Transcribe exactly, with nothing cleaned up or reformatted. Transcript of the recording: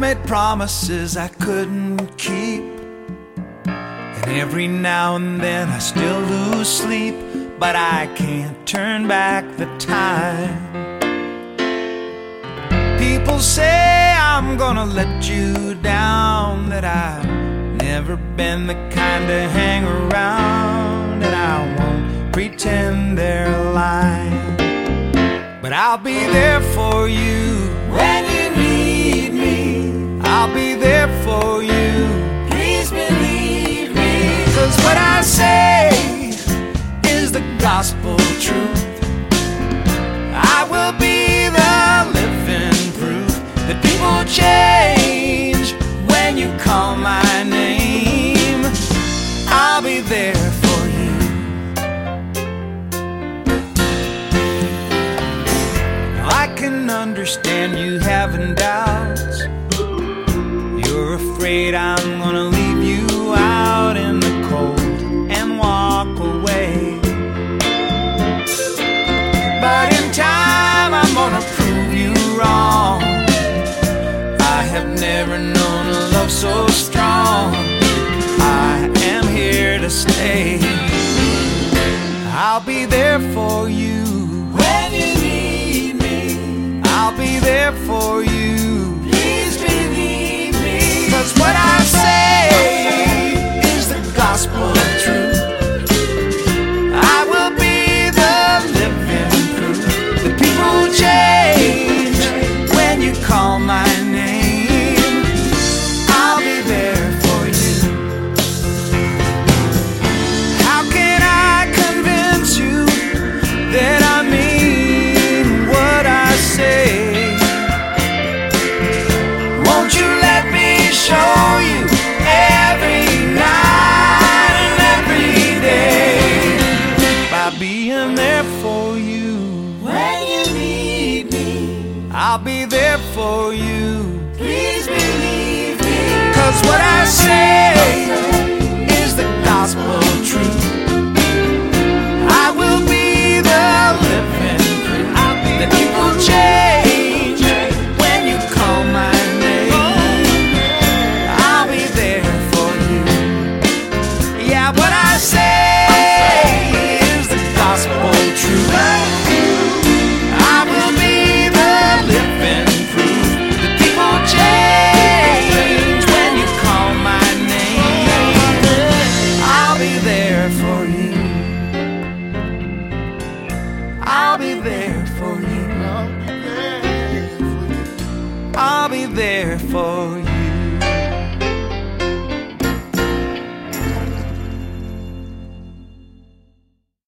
made promises I couldn't keep, and every now and then I still lose sleep, but I can't turn back the time. People say I'm gonna let you down, that I've never been the kind to hang around, and I won't pretend they're lying. But I'll be there for you when you need me. I'll be there for you, please believe me. 'Cause what I say is the gospel truth. I will be the living proof that people change when you call my name. I'll be there for you. I can understand you having doubts. You're afraid I'm gonna leave you out in the cold and walk away. But in time I'm gonna prove you wrong. I have never known a love so strong. I am here to stay. I'll be there for you when you need me. I'll be there for you, please believe me. 'Cause what I say is the gospel truth. I will be the living proof that people change when you call my name. I'll be there for you. How can I convince you that I mean what I say? Won't you let me show you every night and every day, by being there for you when you need me? I'll be there for you, please believe me. 'Cause what I say is the gospel truth. I will be the living proof that people change when you call my name. I'll be there for you. Yeah, what I say is the gospel truth. I will be the living proof that people change when you call my name. I'll be there for you. I'll be there for you. I'll be there for you.